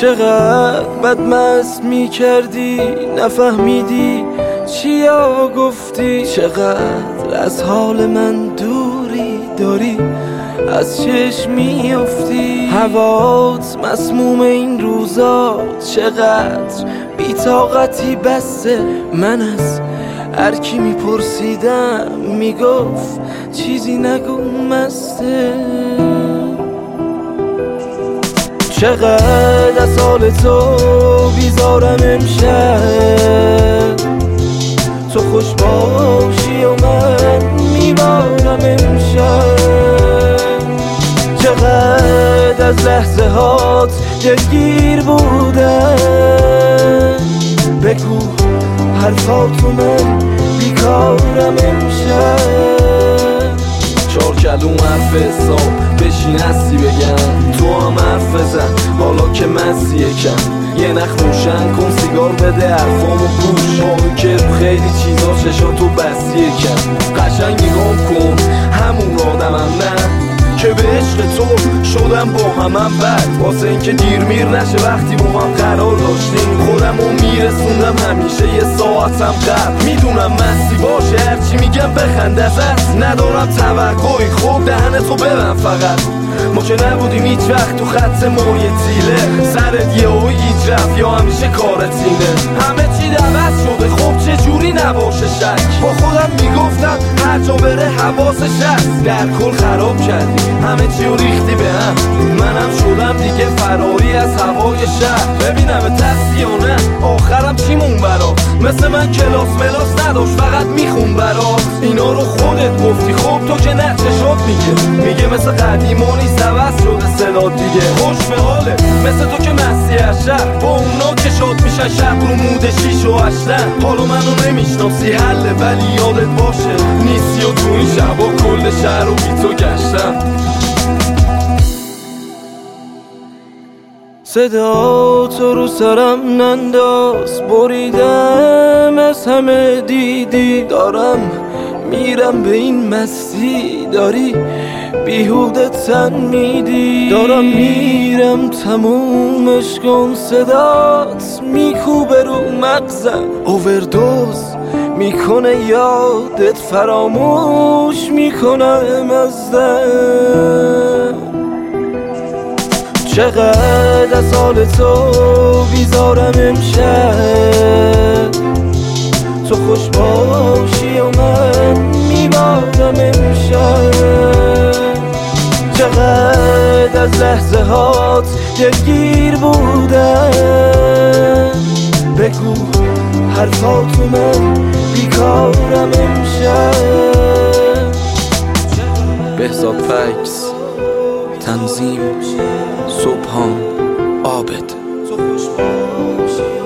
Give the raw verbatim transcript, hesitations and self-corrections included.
چقدر بد مست می کردی نفهمیدی چیا گفتی، چقدر از حال من دوری داری از چشم میافتی، هوات مسموم این روزا چقدر بی‌طاقتی بسته، من از هر کی میپرسیدم میگفت چیزی نگو مسته. چقدر از حال تو بیزارم امشب، تو خوش باشی و من میبارم امشب، چقدر از لحظه هات دلگیر بودم، بگو حرفاتو من بیکارم امشب. چار کلوم حرف حساب بشین هستی بگم، تو هم حرف بزن حالا که مسی یکم، یه نخ روشن کن سیگار بده حرفامو گوش، آبی که رو خیلی چیزا چشاتو بستی یکم، قشنگ نگام کن همون آدمم نه که به عشق تو شدم با همم بد، واسه اینکه دیر میر نشه وقتی با هم قرار داشتیم، خودم رو میرسوندم همیشه یه ساعتم قبل، میدونم مستی باشه هرچی میگم بخند ازت، ندارم توقعی خوب دهن تو ببن فقط، ما که نبودیم هیچ وقت تو خط ما یه تیله، سرت یه او هیچ رفت یا همیشه کارت اینه، همه چی عوض شده خب چه جوری نباشه شک، با خودم میگفتم هر جا بره حواسش هست، در کل خراب کردی همه چی رو ریختی به هم، منم شدم دیگه فراری از هوای شهر، ببینم دستی یا نه آخرم چیمون برات، مثل من کلاس ملاس نداشت فقط میخون برات، اینا رو خودت گفتی خب تو که نه چشات میگه، میگه مثل قدیمانی عوض شده صدات دیگه، خوش به حاله مثل تو که مسیح از شهر، با اونا که شد میشن شب رو موده شیش و هشتن، حالا منو نمیشناسی حله ولی یادت باشه نیستی و تو این شبا کل شهر رو بی تو گشتم. صدا تو رو سرم ننداز بریدم از همه دیدی، دارم میرم به این مستی داری بیهوده تن میدی، دارم میرم تمومش کن صدات میکوبه رو مغزم، اووردوز میکنه یادت فراموش میکنم ازم، چقدر از حال تو بیزارم امشب، تو خوش باشی و من میبارم امشب، چقدر از لحظه هات دلگیر بودم، بگو حرفاتو من بیکارم امشب. بهزاد فکس، تنظیم صبحان عابد.